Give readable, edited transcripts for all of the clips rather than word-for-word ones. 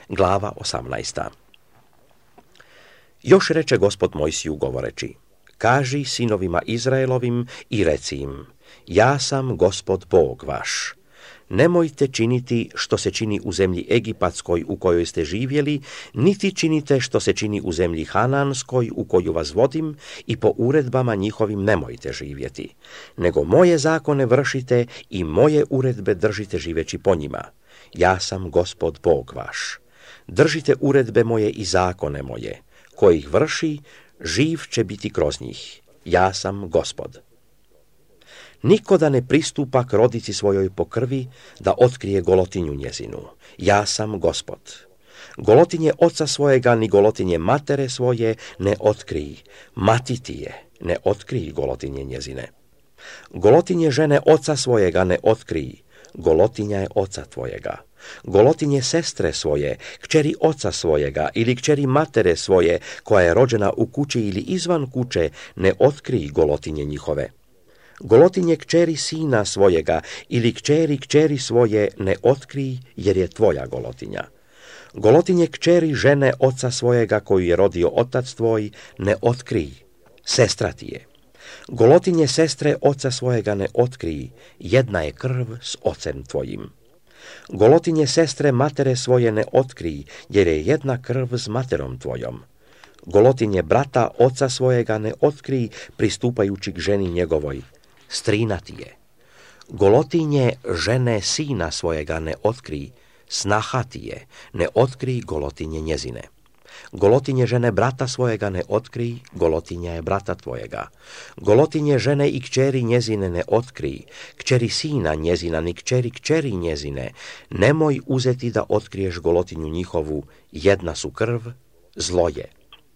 Glava 18. Još reče Gospod Mojsiju govoreći: Kaži sinovima Izraelovim i reci im: Ja sam Gospod Bog vaš. Nemojte činiti što se čini u zemlji Egipatskoj u kojoj ste živjeli, niti činite što se čini u zemlji Hananskoj u koju vas vodim, i po uredbama njihovim nemojte živjeti, nego moje zakone vršite i moje uredbe držite živeći po njima. Ja sam Gospod Bog vaš. Držite uredbe moje i zakone moje. Ko ih vrši, živ će biti kroz njih. Ja sam Gospod. Niko da ne pristupa k rodici svojoj po krvi, da otkrije golotinju njezinu. Ja sam Gospod. Golotinje oca svojega ni golotinje matere svoje ne otkrij. Mati ti je, ne otkrij golotinje njezine. Golotinje žene oca svojega ne otkrij. Golotinja je oca tvojega. Golotinje sestre svoje, kćeri oca svojega ili kćeri matere svoje, koja je rođena u kući ili izvan kuće, ne otkrij golotinje njihove. Golotinje kćeri sina svojega ili kćeri svoje ne otkrij, jer je tvoja golotinja. Golotinje kćeri žene oca svojega koju je rodio otac tvoj ne otkrij, sestra ti je. Golotinje sestre oca svojega ne otkrij, jedna je krv s ocem tvojim. Golotinje sestre matere svoje ne otkrij, jer je jedna krv s materom tvojom. Golotinje brata oca svojega ne otkrij, pristupajući k ženi njegovoj, strina ti je. Golotinje žene sina svojega ne otkrij, snaha ti je, ne otkrij golotinje njezine. Golotinje žene brata svojega ne otkrij, golotinja je brata tvojega. Golotinje žene i kćeri njezine ne otkrij, kćeri sina njezina ni kćeri njezine, nemoj uzeti da otkriješ golotinju njihovu, jedna su krv, zlo je.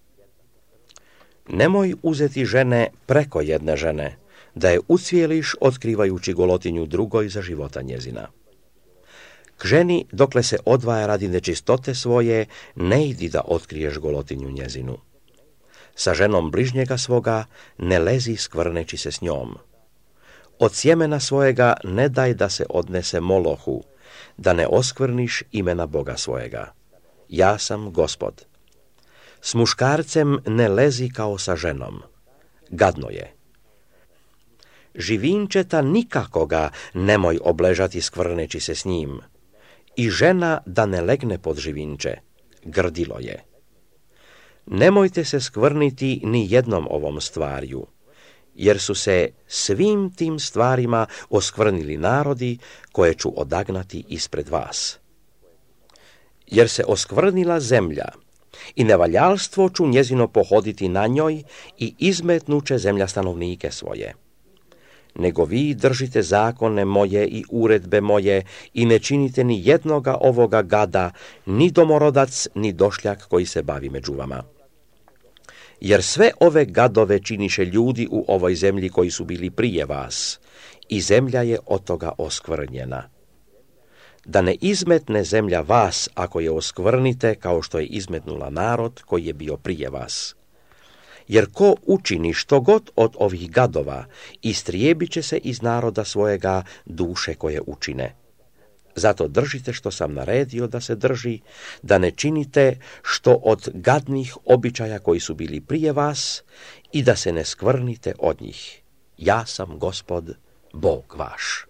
Nemoj uzeti žene preko jedne žene, da je ucvijeliš otkrivajući golotinju drugoj za života njezina. K ženi, dokle se odvaja radi nečistote svoje, ne idi da otkriješ golotinju njezinu. Sa ženom bližnjega svoga ne lezi skvrneći se s njom. Od sjemena svojega ne daj da se odnese Molohu, da ne oskvrniš imena Boga svojega. Ja sam Gospod. S muškarcem ne lezi kao sa ženom. Gadno je. Živinčeta nikakoga nemoj obležati skvrneći se s njim. I žena da ne legne pod živinče, grdilo je. Nemojte se skvrniti ni jednom ovom stvarju, jer su se svim tim stvarima oskvrnili narodi koje ću odagnati ispred vas. Jer se oskvrnila zemlja i nevaljalstvo ću njezino pohoditi na njoj i izmetnuće zemlja stanovnike svoje. Nego vi držite zakone moje i uredbe moje i ne činite ni jednoga ovoga gada, ni domorodac, ni došljak koji se bavi među vama. Jer sve ove gadove činiše ljudi u ovoj zemlji koji su bili prije vas, i zemlja je od toga oskvrnjena. Da ne izmetne zemlja vas ako je oskvrnite, kao što je izmetnula narod koji je bio prije vas. Jer ko učini što god od ovih gadova, istrijebit će se iz naroda svojega duše koje učine. Zato držite što sam naredio da se drži, da ne činite što od gadnih običaja koji su bili prije vas i da se ne skvrnite od njih. Ja sam Gospod, Bog vaš.